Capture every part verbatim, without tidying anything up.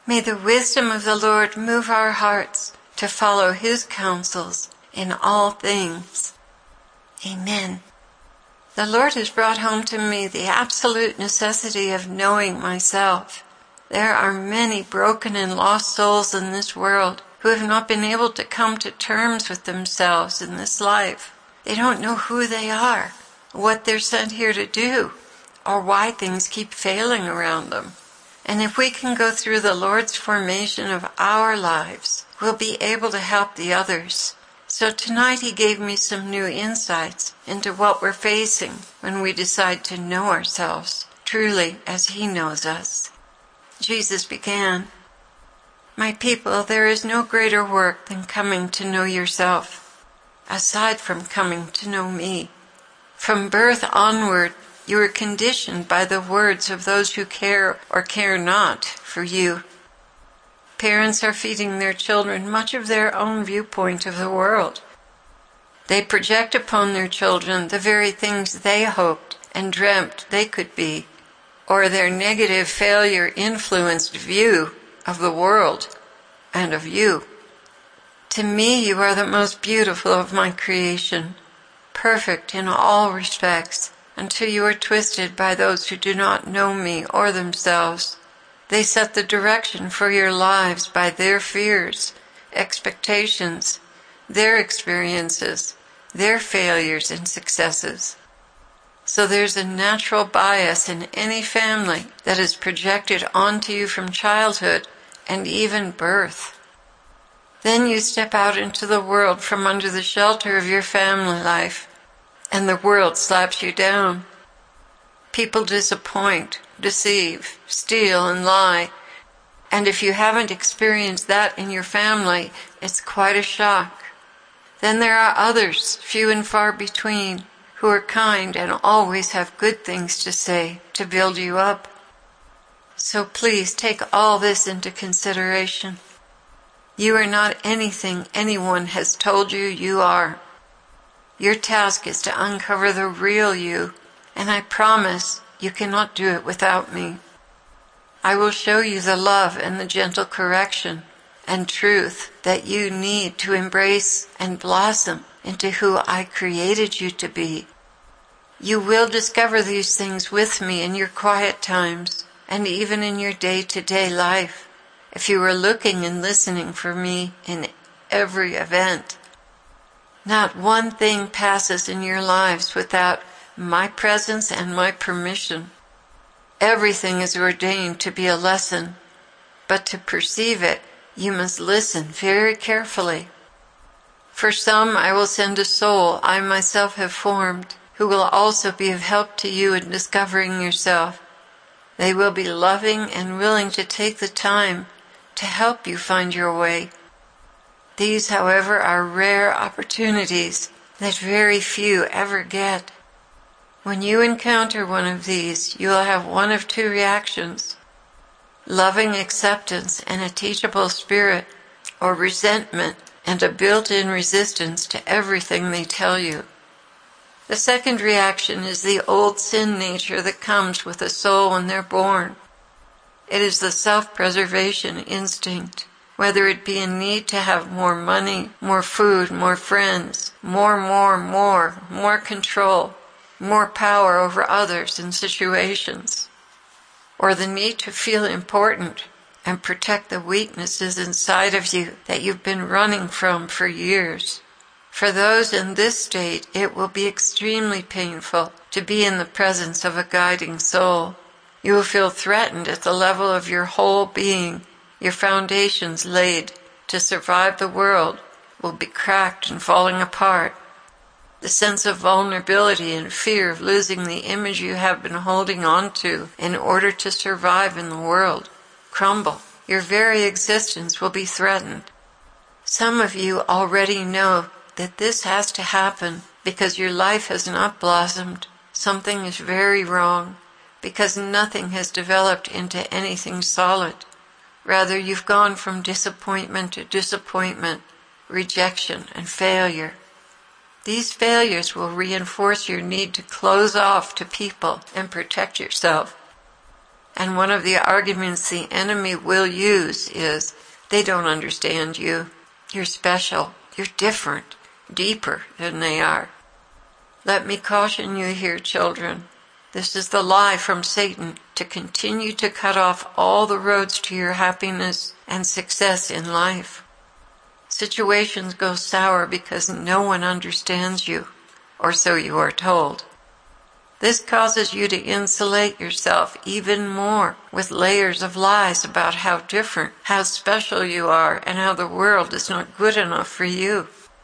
May the wisdom of the Lord move our hearts to follow His counsels in all things. Amen. The Lord has brought home to me the absolute necessity of knowing myself. There are many broken and lost souls in this world who have not been able to come to terms with themselves in this life. They don't know who they are, what they're sent here to do, or why things keep failing around them. And if we can go through the Lord's formation of our lives, we'll be able to help the others. So tonight He gave me some new insights into what we're facing when we decide to know ourselves truly as He knows us. Jesus began, "My people, there is no greater work than coming to know yourself, aside from coming to know me. From birth onward, you are conditioned by the words of those who care or care not for you. Parents are feeding their children much of their own viewpoint of the world. They project upon their children the very things they hoped and dreamt they could be, or their negative failure-influenced view of the world and of you. To me, you are the most beautiful of my creation, perfect in all respects, until you are twisted by those who do not know me or themselves. They set the direction for your lives by their fears, expectations, their experiences, their failures and successes. So there's a natural bias in any family that is projected onto you from childhood and even birth. Then you step out into the world from under the shelter of your family life, and the world slaps you down. People disappoint, deceive, steal, and lie. And if you haven't experienced that in your family, it's quite a shock. Then there are others, few and far between, who are kind and always have good things to say to build you up. So please take all this into consideration. You are not anything anyone has told you you are. Your task is to uncover the real you, and I promise you cannot do it without me. I will show you the love and the gentle correction and truth that you need to embrace and blossom into who I created you to be. You will discover these things with me in your quiet times and even in your day-to-day life, if you are looking and listening for me in every event. Not one thing passes in your lives without my presence and my permission. Everything is ordained to be a lesson, but to perceive it, you must listen very carefully. For some, I will send a soul I myself have formed, who will also be of help to you in discovering yourself. They will be loving and willing to take the time to help you find your way. These, however, are rare opportunities that very few ever get. When you encounter one of these, you will have one of two reactions: loving acceptance and a teachable spirit, or resentment and a built-in resistance to everything they tell you. The second reaction is the old sin nature that comes with a soul when they're born. It is the self-preservation instinct, whether it be a need to have more money, more food, more friends, more, more, more, more control, more power over others and situations, or the need to feel important and protect the weaknesses inside of you that you've been running from for years. For those in this state, it will be extremely painful to be in the presence of a guiding soul. You will feel threatened at the level of your whole being. Your foundations laid to survive the world will be cracked and falling apart. The sense of vulnerability and fear of losing the image you have been holding on to in order to survive in the world crumble. Your very existence will be threatened. Some of you already know that this has to happen because your life has not blossomed. Something is very wrong, because nothing has developed into anything solid. Rather, you've gone from disappointment to disappointment, rejection, and failure. These failures will reinforce your need to close off to people and protect yourself. And one of the arguments the enemy will use is, they don't understand you. You're special. You're different, deeper than they are. Let me caution you here, children. This is the lie from Satan to continue to cut off all the roads to your happiness and success in life. Situations go sour because no one understands you, or so you are told. This causes you to insulate yourself even more with layers of lies about how different, how special you are, and how the world is not good enough for you.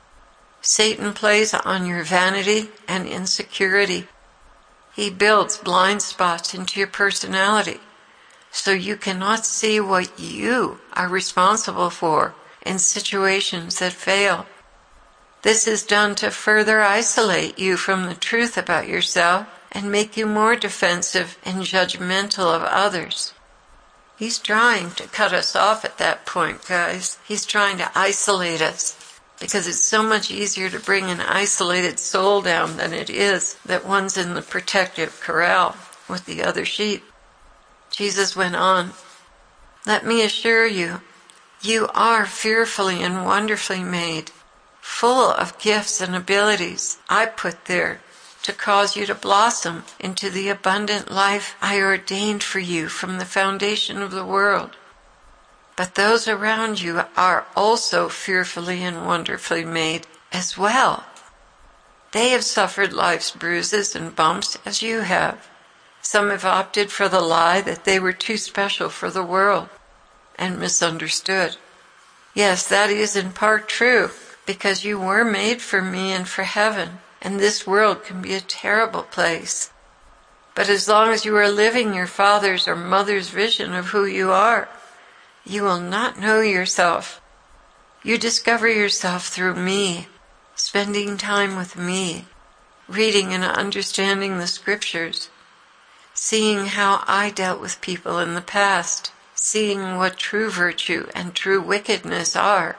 Satan plays on your vanity and insecurity. He builds blind spots into your personality, so you cannot see what you are responsible for in situations that fail. This is done to further isolate you from the truth about yourself and make you more defensive and judgmental of others. He's trying to cut us off at that point, guys. He's trying to isolate us, because it's so much easier to bring an isolated soul down than it is that one's in the protective corral with the other sheep. Jesus went on, "Let me assure you, you are fearfully and wonderfully made, full of gifts and abilities I put there to cause you to blossom into the abundant life I ordained for you from the foundation of the world. But those around you are also fearfully and wonderfully made as well. They have suffered life's bruises and bumps as you have. Some have opted for the lie that they were too special for the world and misunderstood. Yes, that is in part true, because you were made for me and for heaven, and this world can be a terrible place. But as long as you are living your father's or mother's vision of who you are, you will not know yourself. You discover yourself through me, spending time with me, reading and understanding the scriptures, seeing how I dealt with people in the past, seeing what true virtue and true wickedness are.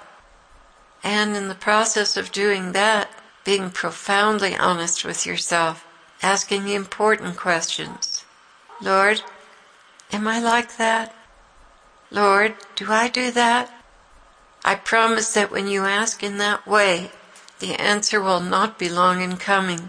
And in the process of doing that, being profoundly honest with yourself, asking important questions. Lord, am I like that? Lord, do I do that? I promise that when you ask in that way, the answer will not be long in coming.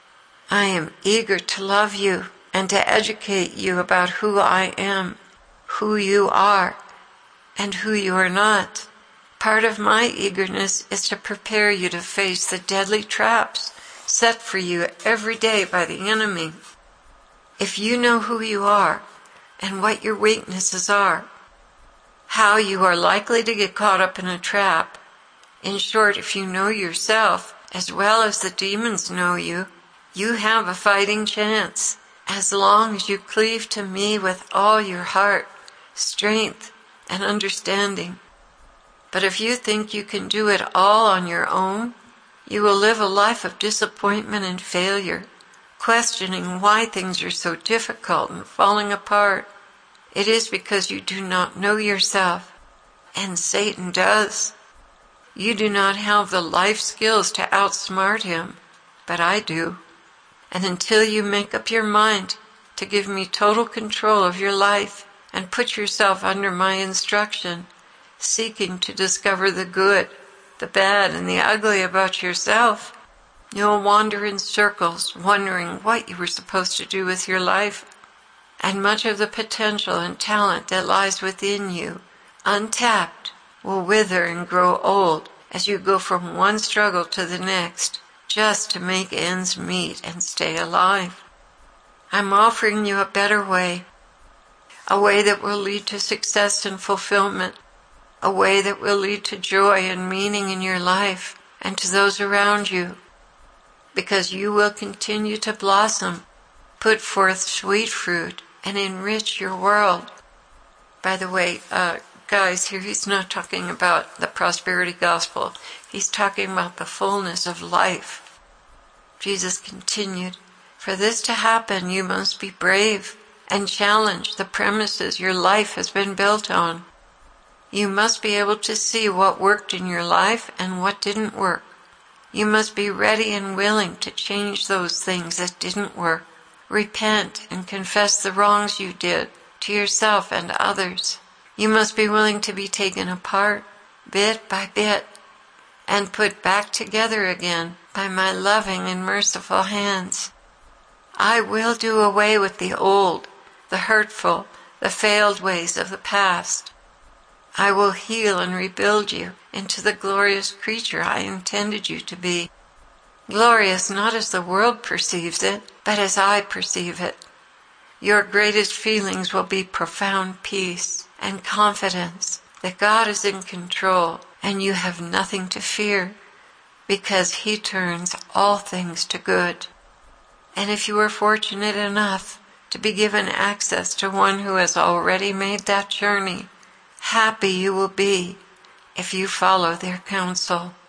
I am eager to love you and to educate you about who I am, who you are, and who you are not. Part of my eagerness is to prepare you to face the deadly traps set for you every day by the enemy. If you know who you are and what your weaknesses are, how you are likely to get caught up in a trap, in short, if you know yourself as well as the demons know you, you have a fighting chance, as long as you cleave to me with all your heart, strength, and understanding. But if you think you can do it all on your own, you will live a life of disappointment and failure, questioning why things are so difficult and falling apart. It is because you do not know yourself, and Satan does. You do not have the life skills to outsmart him, but I do. And until you make up your mind to give me total control of your life and put yourself under my instruction, seeking to discover the good, the bad, and the ugly about yourself, you'll wander in circles wondering what you were supposed to do with your life. And much of the potential and talent that lies within you, untapped, will wither and grow old as you go from one struggle to the next, just to make ends meet and stay alive. I'm offering you a better way, a way that will lead to success and fulfillment, a way that will lead to joy and meaning in your life and to those around you, because you will continue to blossom, put forth sweet fruit, and enrich your world. By the way, uh, guys, here he's not talking about the prosperity gospel. He's talking about the fullness of life. Jesus continued, "For this to happen, you must be brave and challenge the premises your life has been built on. You must be able to see what worked in your life and what didn't work. You must be ready and willing to change those things that didn't work. Repent and confess the wrongs you did to yourself and others. You must be willing to be taken apart, bit by bit, and put back together again by my loving and merciful hands. I will do away with the old, the hurtful, the failed ways of the past. I will heal and rebuild you into the glorious creature I intended you to be. Glorious not as the world perceives it, but as I perceive it. Your greatest feelings will be profound peace and confidence that God is in control and you have nothing to fear, because He turns all things to good. And if you are fortunate enough to be given access to one who has already made that journey, happy you will be if you follow their counsel.